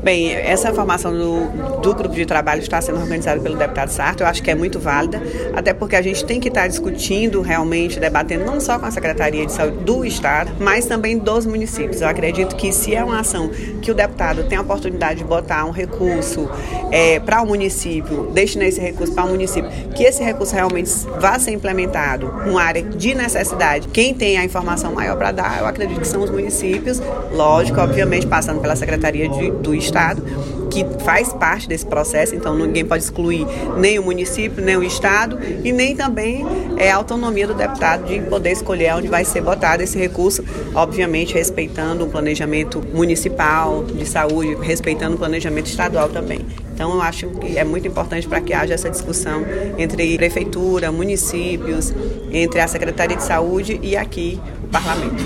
Bem, essa formação do grupo de trabalho está sendo organizada pelo deputado Sarto, eu acho que é muito válida, até porque a gente tem que estar discutindo realmente, debatendo não só com a Secretaria de Saúde do Estado, mas também dos municípios. Eu acredito que se é uma ação que o deputado tem a oportunidade de botar um recurso para o município, destinar esse recurso para o município, que esse recurso realmente vá ser implementado numa área de necessidade. Quem tem a informação maior para dar, eu acredito que são os municípios, lógico, obviamente passando pela Secretaria do Estado, que faz parte desse processo, então ninguém pode excluir nem o município, nem o Estado e nem também a autonomia do deputado de poder escolher onde vai ser botado esse recurso, obviamente respeitando o planejamento municipal de saúde, respeitando o planejamento estadual também. Então, eu acho que é muito importante para que haja essa discussão entre prefeitura, municípios, entre a Secretaria de Saúde e aqui o Parlamento.